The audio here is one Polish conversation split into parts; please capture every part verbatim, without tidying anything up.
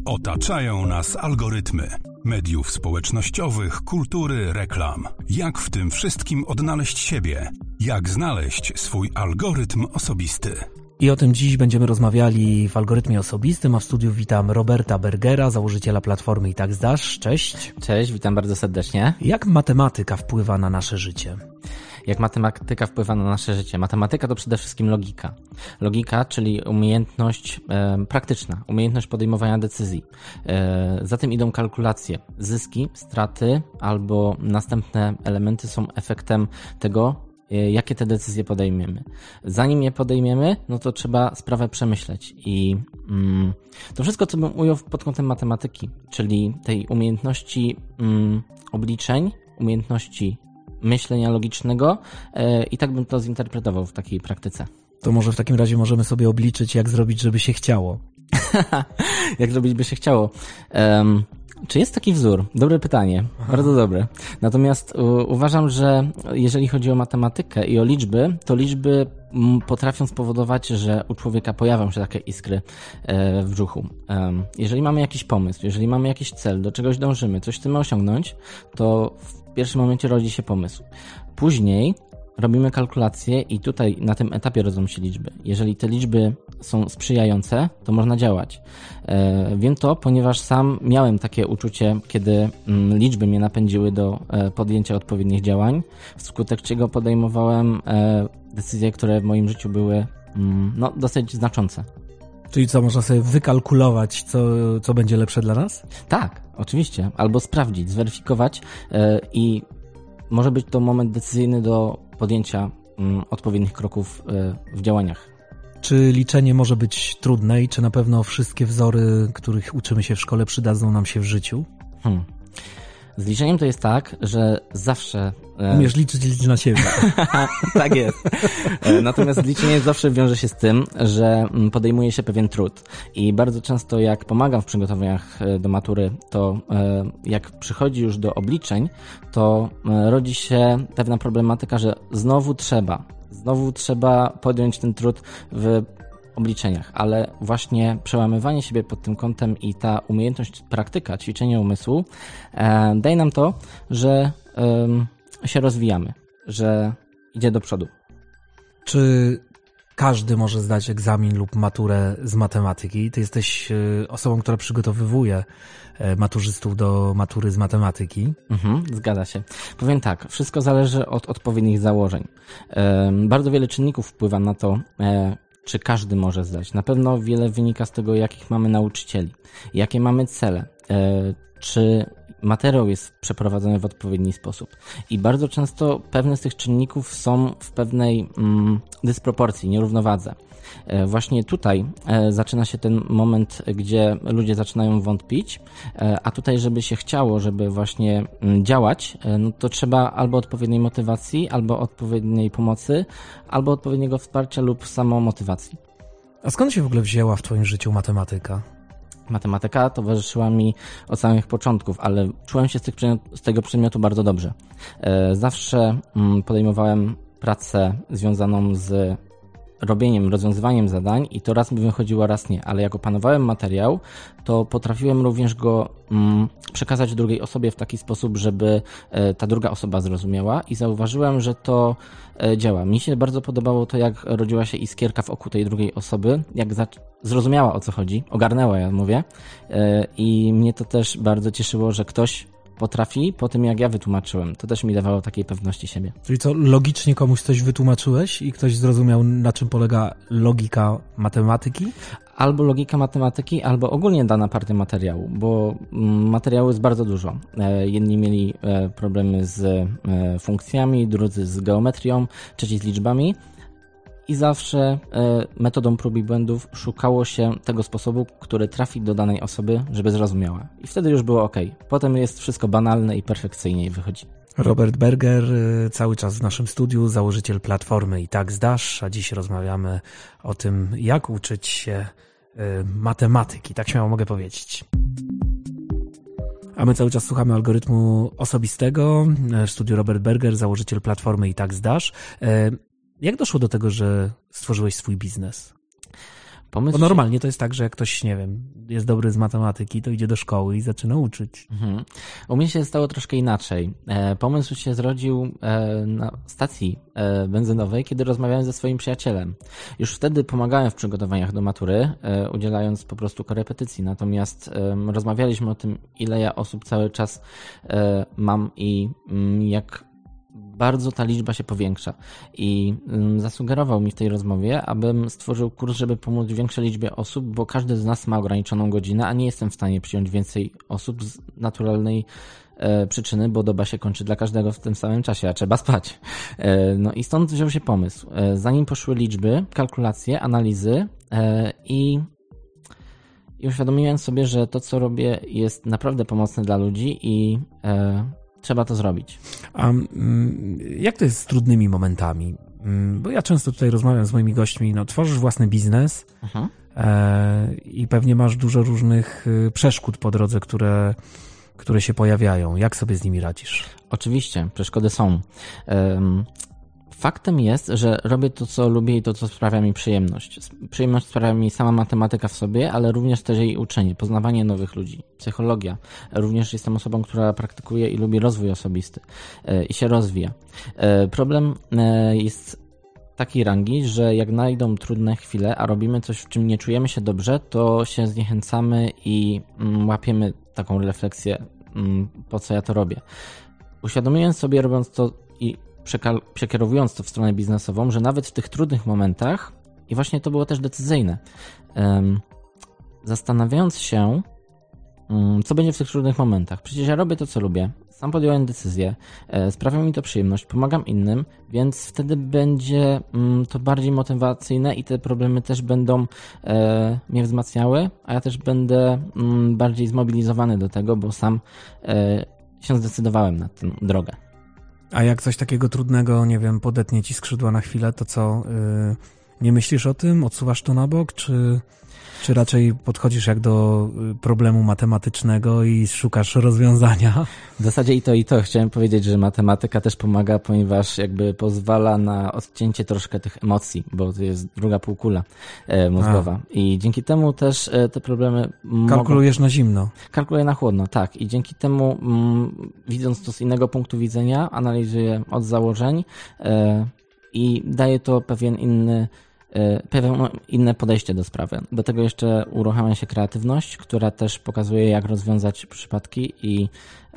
Otaczają nas algorytmy mediów społecznościowych, kultury, reklam. Jak w tym wszystkim odnaleźć siebie? Jak znaleźć swój algorytm osobisty? I o tym dziś będziemy rozmawiali w Algorytmie Osobistym, a w studiu witam Roberta Bergera, założyciela platformy I tak Zdasz. Cześć. Cześć, witam bardzo serdecznie. Jak matematyka wpływa na nasze życie? Jak matematyka wpływa na nasze życie? Matematyka to przede wszystkim logika. Logika, czyli umiejętność e, praktyczna, umiejętność podejmowania decyzji. E, za tym idą kalkulacje. Zyski, straty albo następne elementy są efektem tego, e, jakie te decyzje podejmiemy. Zanim je podejmiemy, no to trzeba sprawę przemyśleć. I mm, to wszystko, co bym ujął pod kątem matematyki, czyli tej umiejętności mm, obliczeń, umiejętności myślenia logicznego e, i tak bym to zinterpretował w takiej praktyce. To może w takim razie możemy sobie obliczyć, jak zrobić, żeby się chciało. Jak zrobić, by się chciało. Um, czy jest taki wzór? Dobre pytanie. Aha. Bardzo dobre. Natomiast u, uważam, że jeżeli chodzi o matematykę i o liczby, to liczby m, potrafią spowodować, że u człowieka pojawią się takie iskry e, w brzuchu. Um, jeżeli mamy jakiś pomysł, jeżeli mamy jakiś cel, do czegoś dążymy, coś chcemy osiągnąć, to w W pierwszym momencie rodzi się pomysł. Później robimy kalkulacje i tutaj na tym etapie rodzą się liczby. Jeżeli te liczby są sprzyjające, to można działać. E, wiem to, ponieważ sam miałem takie uczucie, kiedy mm, liczby mnie napędziły do e, podjęcia odpowiednich działań, wskutek czego podejmowałem e, decyzje, które w moim życiu były mm, no, dosyć znaczące. Czyli co, można sobie wykalkulować, co, co będzie lepsze dla nas? Tak, oczywiście. Albo sprawdzić, zweryfikować yy, i może być to moment decyzyjny do podjęcia yy, odpowiednich kroków yy, w działaniach. Czy liczenie może być trudne i czy na pewno wszystkie wzory, których uczymy się w szkole, przydadzą nam się w życiu? Hmm. Z liczeniem to jest tak, że zawsze... Umiesz liczyć, licz na siebie. Tak jest. Natomiast liczenie zawsze wiąże się z tym, że podejmuje się pewien trud. I bardzo często jak pomagam w przygotowaniach do matury, to jak przychodzi już do obliczeń, to rodzi się pewna problematyka, że znowu trzeba, znowu trzeba podjąć ten trud w obliczeniach, ale właśnie przełamywanie siebie pod tym kątem i ta umiejętność, praktyka, ćwiczenie umysłu e, daje nam to, że e, się rozwijamy, że idzie do przodu. Czy każdy może zdać egzamin lub maturę z matematyki? Ty jesteś osobą, która przygotowywuje maturzystów do matury z matematyki. Mhm, zgadza się. Powiem tak, wszystko zależy od odpowiednich założeń. E, bardzo wiele czynników wpływa na to, e, czy każdy może zdać. Na pewno wiele wynika z tego, jakich mamy nauczycieli, jakie mamy cele, e, czy materiał jest przeprowadzony w odpowiedni sposób. I bardzo często pewne z tych czynników są w pewnej mm, dysproporcji, nierównowadze. E, właśnie tutaj e, zaczyna się ten moment, gdzie ludzie zaczynają wątpić, e, a tutaj, żeby się chciało, żeby właśnie m, działać, e, no to trzeba albo odpowiedniej motywacji, albo odpowiedniej pomocy, albo odpowiedniego wsparcia lub samomotywacji. A skąd się w ogóle wzięła w twoim życiu matematyka? Matematyka towarzyszyła mi od samych początków, ale czułem się z, tych przedmiot, z tego przedmiotu bardzo dobrze. E, zawsze mm, podejmowałem pracę związaną z robieniem, rozwiązywaniem zadań i to raz mi wychodziło, raz nie, ale jak opanowałem materiał, to potrafiłem również go mm, przekazać drugiej osobie w taki sposób, żeby e, ta druga osoba zrozumiała i zauważyłem, że to e, działa. Mi się bardzo podobało to, jak rodziła się iskierka w oku tej drugiej osoby, jak za- zrozumiała, o co chodzi, ogarnęła, ja mówię, e, i mnie to też bardzo cieszyło, że ktoś potrafi po tym, jak ja wytłumaczyłem. To też mi dawało takiej pewności siebie. Czyli co, logicznie komuś coś wytłumaczyłeś i ktoś zrozumiał, na czym polega logika matematyki? Albo logika matematyki, albo ogólnie dana partia materiału, bo materiału jest bardzo dużo. Jedni mieli problemy z funkcjami, drudzy z geometrią, trzeci z liczbami. I zawsze metodą prób i błędów szukało się tego sposobu, który trafi do danej osoby, żeby zrozumiała. I wtedy już było ok. Potem jest wszystko banalne i perfekcyjnie wychodzi. Robert Berger, cały czas w naszym studiu, założyciel platformy I tak Zdasz, a dziś rozmawiamy o tym, jak uczyć się matematyki. Tak śmiało mogę powiedzieć. A my cały czas słuchamy Algorytmu Osobistego. W studiu Robert Berger, założyciel platformy I tak Zdasz. Jak doszło do tego, że stworzyłeś swój biznes? Pomysł Bo normalnie to jest tak, że jak ktoś, nie wiem, jest dobry z matematyki, to idzie do szkoły i zaczyna uczyć. Mhm. U mnie się stało troszkę inaczej. E, pomysł się zrodził e, na stacji e, benzynowej, kiedy rozmawiałem ze swoim przyjacielem. Już wtedy pomagałem w przygotowaniach do matury, e, udzielając po prostu korepetycji. Natomiast e, rozmawialiśmy o tym, ile ja osób cały czas e, mam i m, jak bardzo ta liczba się powiększa i ym, zasugerował mi w tej rozmowie, abym stworzył kurs, żeby pomóc większej liczbie osób, bo każdy z nas ma ograniczoną godzinę, a nie jestem w stanie przyjąć więcej osób z naturalnej e, przyczyny, bo doba się kończy dla każdego w tym samym czasie, a trzeba spać. E, no i stąd wziął się pomysł. E, zanim poszły liczby, kalkulacje, analizy e, i i uświadomiłem sobie, że to, co robię, jest naprawdę pomocne dla ludzi i e, trzeba to zrobić. A mm, jak to jest z trudnymi momentami? Mm, bo ja często tutaj rozmawiam z moimi gośćmi, no tworzysz własny biznes Mhm. e, i pewnie masz dużo różnych y, przeszkód po drodze, które, które się pojawiają. Jak sobie z nimi radzisz? Oczywiście, przeszkody są. Um, Faktem jest, że robię to, co lubię i to, co sprawia mi przyjemność. Przyjemność sprawia mi sama matematyka w sobie, ale również też jej uczenie, poznawanie nowych ludzi, psychologia. Również jestem osobą, która praktykuje i lubi rozwój osobisty e, i się rozwija. E, problem e, jest takiej rangi, że jak najdą trudne chwile, a robimy coś, w czym nie czujemy się dobrze, to się zniechęcamy i mm, łapiemy taką refleksję, mm, po co ja to robię. Uświadomiłem sobie, robiąc to i Przekal- przekierowując to w stronę biznesową, że nawet w tych trudnych momentach, i właśnie to było też decyzyjne, um, zastanawiając się, um, co będzie w tych trudnych momentach. Przecież ja robię to, co lubię, sam podjąłem decyzję, e, sprawia mi to przyjemność, pomagam innym, więc wtedy będzie um, to bardziej motywacyjne i te problemy też będą e, mnie wzmacniały, a ja też będę um, bardziej zmobilizowany do tego, bo sam e, się zdecydowałem na tę drogę. A jak coś takiego trudnego, nie wiem, podetnie ci skrzydła na chwilę, to co, yy, nie myślisz o tym? Odsuwasz to na bok? Czy, czy raczej podchodzisz jak do problemu matematycznego i szukasz rozwiązania? W zasadzie i to, i to. Chciałem powiedzieć, że matematyka też pomaga, ponieważ jakby pozwala na odcięcie troszkę tych emocji, bo to jest druga półkula e, mózgowa. A. I dzięki temu też e, te problemy Kalkulujesz mogą... na zimno. Kalkuluję na chłodno, tak. I dzięki temu, m, widząc to z innego punktu widzenia, analizuję od założeń e, i daje to pewien inny pewne inne podejście do sprawy. Do tego jeszcze uruchamia się kreatywność, która też pokazuje, jak rozwiązać przypadki i, yy,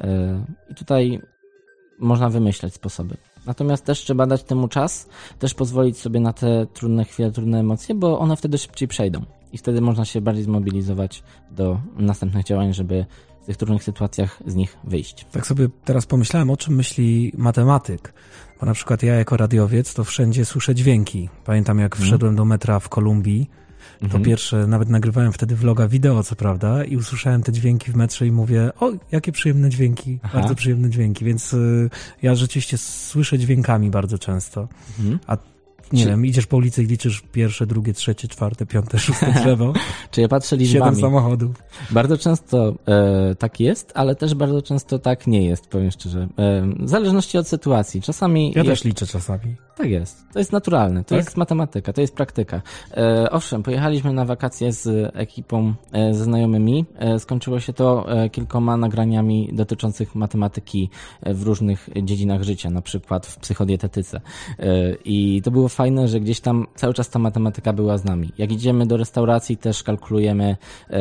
i tutaj można wymyśleć sposoby. Natomiast też trzeba dać temu czas, też pozwolić sobie na te trudne chwile, trudne emocje, bo one wtedy szybciej przejdą i wtedy można się bardziej zmobilizować do następnych działań, żeby w tych trudnych sytuacjach z nich wyjść. Tak sobie teraz pomyślałem, o czym myśli matematyk. Bo na przykład ja jako radiowiec to wszędzie słyszę dźwięki. Pamiętam jak wszedłem mm. do metra w Kolumbii, to mm-hmm. pierwsze, nawet nagrywałem wtedy vloga wideo, co prawda, i usłyszałem te dźwięki w metrze i mówię, o, jakie przyjemne dźwięki, Aha. bardzo przyjemne dźwięki, więc y, ja rzeczywiście słyszę dźwiękami bardzo często. Mm. A nie Czy... wiem, idziesz po ulicy i liczysz pierwsze, drugie, trzecie, czwarte, piąte, szóste drzewo. Czy ja patrzę liczbami. Siedem samochodów. Bardzo często e, tak jest, ale też bardzo często tak nie jest, powiem szczerze. E, w zależności od sytuacji. Czasami... Ja jak... też liczę czasami. Tak jest. To jest naturalne. To tak? jest matematyka, to jest praktyka. E, owszem, pojechaliśmy na wakacje z ekipą, e, ze znajomymi. E, skończyło się to e, kilkoma nagraniami dotyczących matematyki e, w różnych dziedzinach życia, na przykład w psychodietetyce. E, I to było fajne, że gdzieś tam cały czas ta matematyka była z nami. Jak idziemy do restauracji, też kalkulujemy, e,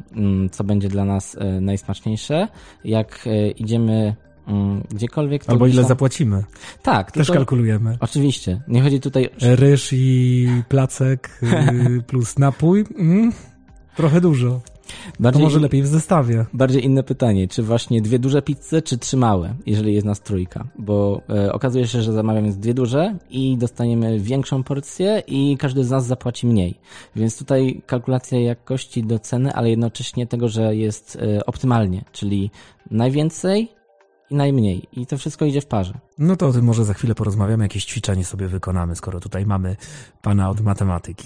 m, co będzie dla nas e, najsmaczniejsze. Jak e, idziemy gdziekolwiek. To Albo ile tam... zapłacimy. Tak. Też tylko... kalkulujemy. Oczywiście. Nie chodzi tutaj... Ryż i placek plus napój. Mm, trochę dużo. Bardziej, to może lepiej w zestawie. Bardziej inne pytanie, czy właśnie dwie duże pizze, czy trzy małe, jeżeli jest nas trójka? Bo e, okazuje się, że zamawiamy dwie duże i dostaniemy większą porcję i każdy z nas zapłaci mniej. Więc tutaj kalkulacja jakości do ceny, ale jednocześnie tego, że jest e, optymalnie, czyli najwięcej i najmniej. I to wszystko idzie w parze. No to o tym może za chwilę porozmawiamy, jakieś ćwiczenie sobie wykonamy, skoro tutaj mamy pana od matematyki.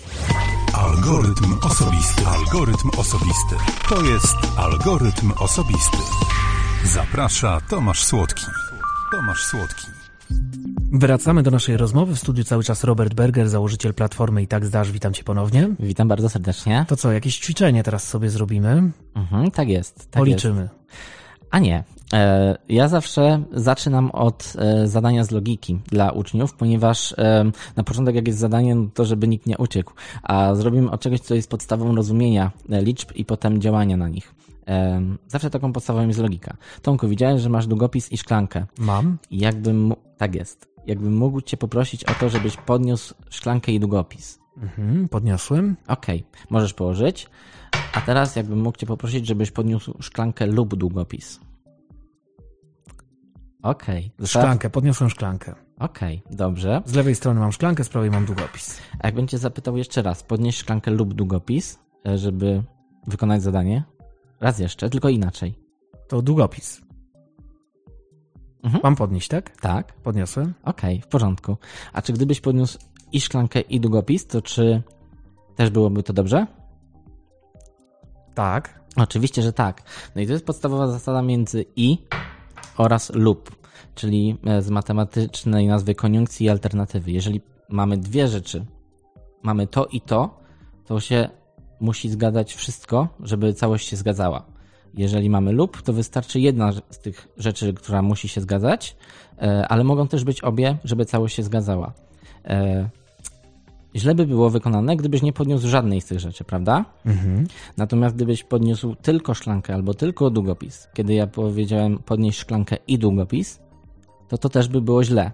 Algorytm osobisty. Algorytm osobisty. To jest Algorytm osobisty. Zaprasza Tomasz Słodki. Tomasz Słodki. Wracamy do naszej rozmowy. W studiu cały czas Robert Berger, założyciel Platformy I tak zdasz. Witam cię ponownie. Witam bardzo serdecznie. To co, jakieś ćwiczenie teraz sobie zrobimy? Mhm, tak jest. Tak Policzymy. Jest. A nie. Ja zawsze zaczynam od zadania z logiki dla uczniów, ponieważ na początek jak jest zadanie, no to żeby nikt nie uciekł, a zrobimy od czegoś, co jest podstawą rozumienia liczb i potem działania na nich. Zawsze taką podstawą jest logika. Tomku, widziałem, że masz długopis i szklankę. Mam. Jakbym, tak jest. Jakbym mógł cię poprosić o to, żebyś podniósł szklankę i długopis. Mhm, podniosłem. Okej, okay. Możesz położyć. A teraz jakbym mógł cię poprosić, żebyś podniósł szklankę lub długopis. Okej. Okay. Szklankę, podniosłem szklankę. Okej, okay, dobrze. Z lewej strony mam szklankę, z prawej mam długopis. A jakbym cię zapytał jeszcze raz, podnieś szklankę lub długopis, żeby wykonać zadanie? Raz jeszcze, tylko inaczej. To długopis. Mhm. Mam podnieść, tak? Tak. Podniosłem. Okej, okay, w porządku. A czy gdybyś podniósł i szklankę i długopis, to czy też byłoby to dobrze? Tak. Oczywiście, że tak. No i to jest podstawowa zasada między i oraz lub, czyli z matematycznej nazwy koniunkcji i alternatywy. Jeżeli mamy dwie rzeczy, mamy to i to, to się musi zgadzać wszystko, żeby całość się zgadzała. Jeżeli mamy lub, to wystarczy jedna z tych rzeczy, która musi się zgadzać, ale mogą też być obie, żeby całość się zgadzała. Źle by było wykonane, gdybyś nie podniósł żadnej z tych rzeczy, prawda? Mhm. Natomiast gdybyś podniósł tylko szklankę albo tylko długopis, kiedy ja powiedziałem podnieść szklankę i długopis, to to też by było źle.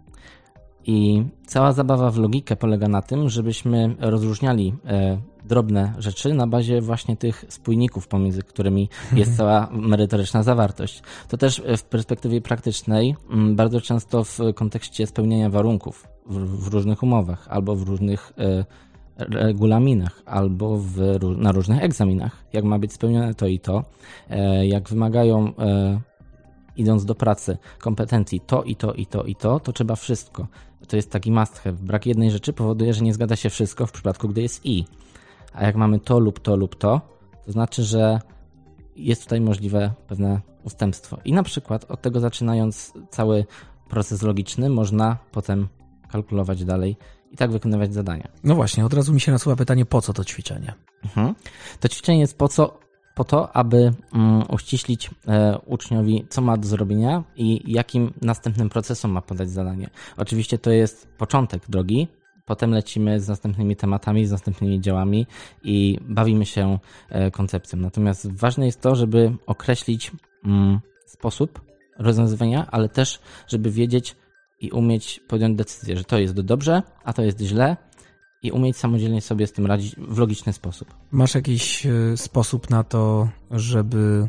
I cała zabawa w logikę polega na tym, żebyśmy rozróżniali e, drobne rzeczy na bazie właśnie tych spójników, pomiędzy którymi jest cała merytoryczna zawartość. To też w perspektywie praktycznej m, bardzo często w kontekście spełniania warunków w, w różnych umowach albo w różnych e, regulaminach albo w, na różnych egzaminach, jak ma być spełnione to i to, e, jak wymagają e, idąc do pracy kompetencji to i to i to i to, to trzeba wszystko. To jest taki must have. Brak jednej rzeczy powoduje, że nie zgadza się wszystko w przypadku, gdy jest i. A jak mamy to lub to lub to, to znaczy, że jest tutaj możliwe pewne ustępstwo. I na przykład od tego zaczynając cały proces logiczny można potem kalkulować dalej i tak wykonywać zadania. No właśnie, od razu mi się nasuwa pytanie, po co to ćwiczenie? Mhm. To ćwiczenie jest po co? Po to, aby um, uściślić e, uczniowi, co ma do zrobienia i jakim następnym procesom ma podać zadanie. Oczywiście to jest początek drogi, potem lecimy z następnymi tematami, z następnymi działami i bawimy się e, koncepcją. Natomiast ważne jest to, żeby określić um, sposób rozwiązywania, ale też, żeby wiedzieć i umieć podjąć decyzję, że to jest dobrze, a to jest źle, i umieć samodzielnie sobie z tym radzić w logiczny sposób. Masz jakiś y, sposób na to, żeby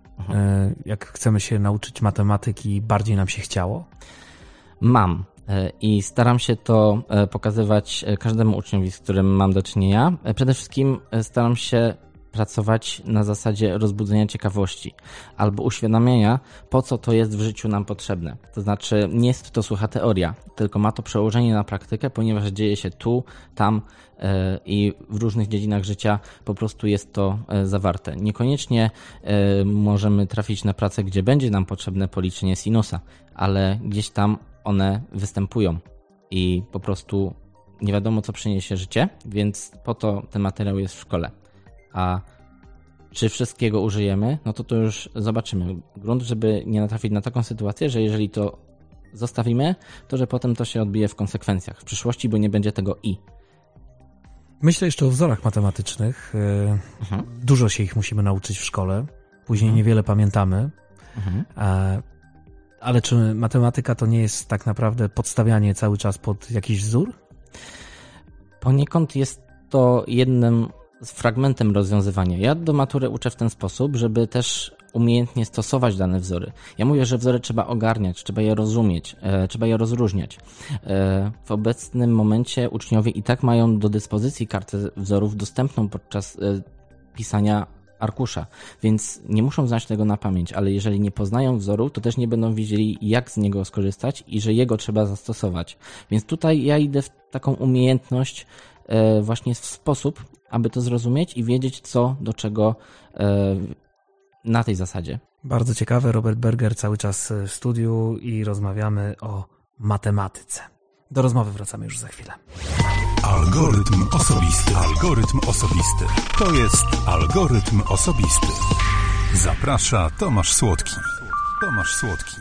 y, jak chcemy się nauczyć matematyki, bardziej nam się chciało? Mam y, i staram się to y, pokazywać każdemu uczniowi, z którym mam do czynienia. Y, przede wszystkim y, staram się pracować na zasadzie rozbudzenia ciekawości albo uświadamiania, po co to jest w życiu nam potrzebne. To znaczy nie jest to sucha teoria, tylko ma to przełożenie na praktykę, ponieważ dzieje się tu, tam yy, i w różnych dziedzinach życia po prostu jest to yy, zawarte. Niekoniecznie yy, możemy trafić na pracę, gdzie będzie nam potrzebne policzenie sinusa, ale gdzieś tam one występują i po prostu nie wiadomo, co przyniesie życie, więc po to ten materiał jest w szkole. A czy wszystkiego użyjemy, no to to już zobaczymy. Grunt, żeby nie natrafić na taką sytuację, że jeżeli to zostawimy, to że potem to się odbije w konsekwencjach w przyszłości, bo nie będzie tego i. Myślę jeszcze o wzorach matematycznych. Mhm. Dużo się ich musimy nauczyć w szkole. Później mhm. niewiele pamiętamy. Mhm. Ale czy matematyka to nie jest tak naprawdę podstawianie cały czas pod jakiś wzór? Poniekąd jest to jednym z fragmentem rozwiązywania. Ja do matury uczę w ten sposób, żeby też umiejętnie stosować dane wzory. Ja mówię, że wzory trzeba ogarniać, trzeba je rozumieć, e, trzeba je rozróżniać. E, w obecnym momencie uczniowie i tak mają do dyspozycji kartę wzorów dostępną podczas e, pisania arkusza, więc nie muszą znać tego na pamięć, ale jeżeli nie poznają wzoru, to też nie będą wiedzieli, jak z niego skorzystać i że jego trzeba zastosować. Więc tutaj ja idę w taką umiejętność e, właśnie w sposób, aby to zrozumieć i wiedzieć, co do czego e, na tej zasadzie. Bardzo ciekawe. Robert Berger cały czas w studiu i rozmawiamy o matematyce. Do rozmowy wracamy już za chwilę. Algorytm osobisty. Algorytm osobisty. To jest Algorytm osobisty. Zaprasza Tomasz Słodki. Tomasz Słodki.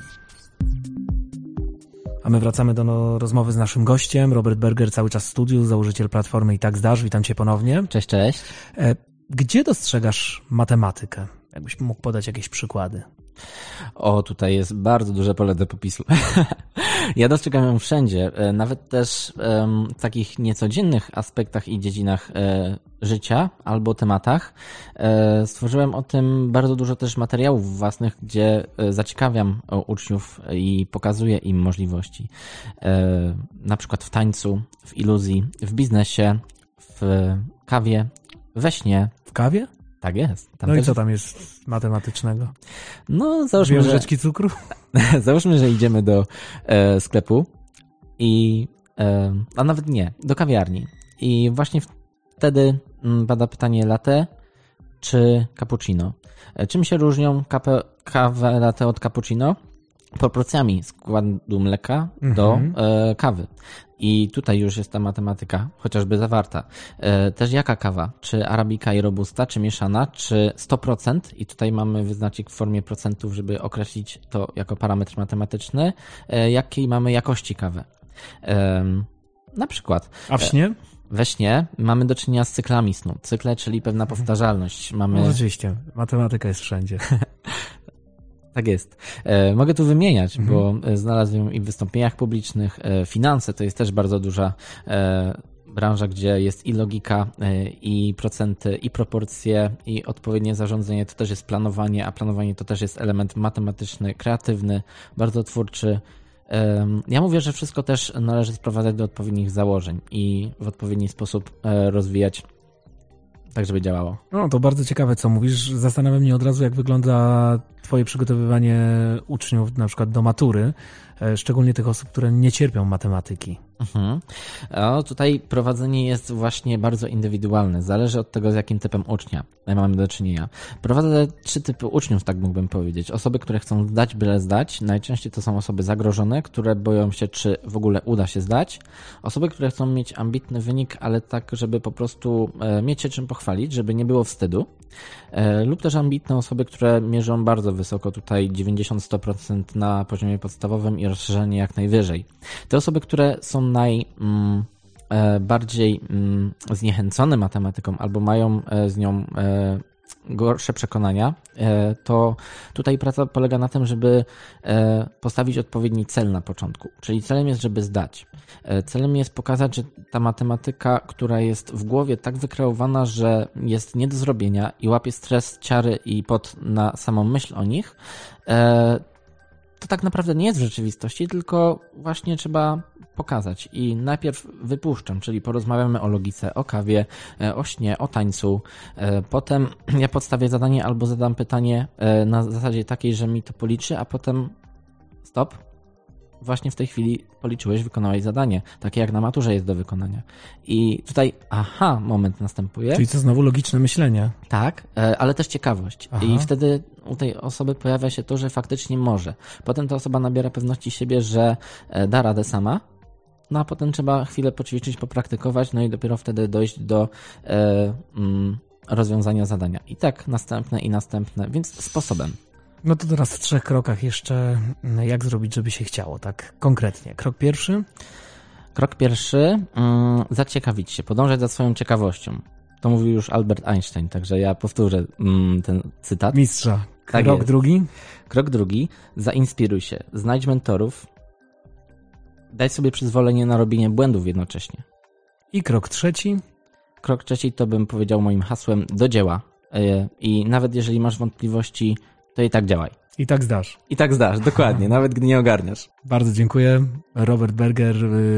A my wracamy do no, rozmowy z naszym gościem. Robert Berger, cały czas w studiu, założyciel platformy I tak zdasz. Witam cię ponownie. Cześć, cześć. E, gdzie dostrzegasz matematykę? Jakbyś mógł podać jakieś przykłady? O, tutaj jest bardzo duże pole do popisu. Ja dostrzegam ją wszędzie, nawet też w takich niecodziennych aspektach i dziedzinach życia albo tematach. Stworzyłem o tym bardzo dużo też materiałów własnych, gdzie zaciekawiam uczniów i pokazuję im możliwości. Na przykład w tańcu, w iluzji, w biznesie, w kawie, we śnie. W kawie? Tak jest. Tam no też... i co tam jest matematycznego? No, załóżmy, Dwie łyżeczki cukru? Załóżmy, że idziemy do e, sklepu i, e, a nawet nie, do kawiarni. I właśnie wtedy pada pytanie latte czy cappuccino. E, czym się różnią kape, kawę latte od cappuccino? Proporcjami składu mleka mhm. do e, kawy. I tutaj już jest ta matematyka chociażby zawarta. E, też jaka kawa? Czy arabika i robusta, czy mieszana, czy sto procent? I tutaj mamy wyznacznik w formie procentów, żeby określić to jako parametr matematyczny. E, jakiej mamy jakości kawę? E, na przykład. A w śnie? E, we śnie mamy do czynienia z cyklami snu. Cykle, czyli pewna powtarzalność. Mamy... No rzeczywiście, matematyka jest wszędzie. Tak jest. E, mogę tu wymieniać, mhm. bo znalazłem ją i w wystąpieniach publicznych. E, finanse to jest też bardzo duża e, branża, gdzie jest i logika, e, i procenty, i proporcje, i odpowiednie zarządzanie. To też jest planowanie, a planowanie to też jest element matematyczny, kreatywny, bardzo twórczy. E, ja mówię, że wszystko też należy sprowadzać do odpowiednich założeń i w odpowiedni sposób e, rozwijać, tak żeby działało. No to bardzo ciekawe, co mówisz. Zastanawia mnie od razu, jak wygląda twoje przygotowywanie uczniów na przykład do matury, szczególnie tych osób, które nie cierpią matematyki. Mhm. O, tutaj prowadzenie jest właśnie bardzo indywidualne. Zależy od tego, z jakim typem ucznia mamy do czynienia. Prowadzę trzy typy uczniów, tak mógłbym powiedzieć. Osoby, które chcą zdać, byle zdać. Najczęściej to są osoby zagrożone, które boją się, czy w ogóle uda się zdać. Osoby, które chcą mieć ambitny wynik, ale tak, żeby po prostu mieć się czym pochwalić, żeby nie było wstydu. Lub też ambitne osoby, które mierzą bardzo wysoko, tutaj dziewięćdziesiąt do stu procent na poziomie podstawowym i rozszerzenie jak najwyżej. Te osoby, które są najbardziej mm, zniechęcone matematyką albo mają z nią e, gorsze przekonania, e, to tutaj praca polega na tym, żeby e, postawić odpowiedni cel na początku. Czyli celem jest, żeby zdać. E, celem jest pokazać, że ta matematyka, która jest w głowie tak wykreowana, że jest nie do zrobienia i łapie stres, ciary i pot na samą myśl o nich, e, to tak naprawdę nie jest w rzeczywistości, tylko właśnie trzeba pokazać. I najpierw wypuszczam, czyli porozmawiamy o logice, o kawie, o śnie, o tańcu. Potem ja podstawię zadanie albo zadam pytanie na zasadzie takiej, że mi to policzy, a potem stop. Właśnie w tej chwili policzyłeś, wykonałeś zadanie, takie jak na maturze jest do wykonania. I tutaj, aha, moment następuje. Czyli to znowu logiczne myślenie. Tak, ale też ciekawość. Aha. I wtedy u tej osoby pojawia się to, że faktycznie może. Potem ta osoba nabiera pewności siebie, że da radę sama, no a potem trzeba chwilę poćwiczyć, popraktykować, no i dopiero wtedy dojść do e, mm, rozwiązania zadania. I tak następne i następne, więc sposobem. No to teraz w trzech krokach jeszcze, jak zrobić, żeby się chciało, tak konkretnie. Krok pierwszy? Krok pierwszy, um, zaciekawić się, podążać za swoją ciekawością. To mówił już Albert Einstein, także ja powtórzę um, ten cytat. Mistrza. Tak Krok jest. drugi? Krok drugi, zainspiruj się, znajdź mentorów, daj sobie przyzwolenie na robienie błędów jednocześnie. I krok trzeci? Krok trzeci to bym powiedział moim hasłem do dzieła. Yy, I nawet jeżeli masz wątpliwości, to i tak działaj. I tak zdasz. I tak zdasz, dokładnie, nawet gdy nie ogarniasz. Bardzo dziękuję. Robert Berger,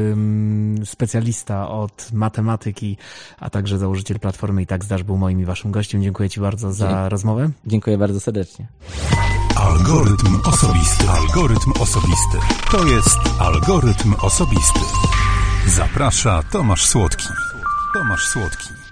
specjalista od matematyki, a także założyciel platformy I tak zdasz, był moim i waszym gościem. Dziękuję ci bardzo za Dzięki. rozmowę. Dziękuję bardzo serdecznie. Algorytm osobisty. Algorytm osobisty. To jest Algorytm osobisty. Zaprasza Tomasz Słodki. Tomasz Słodki.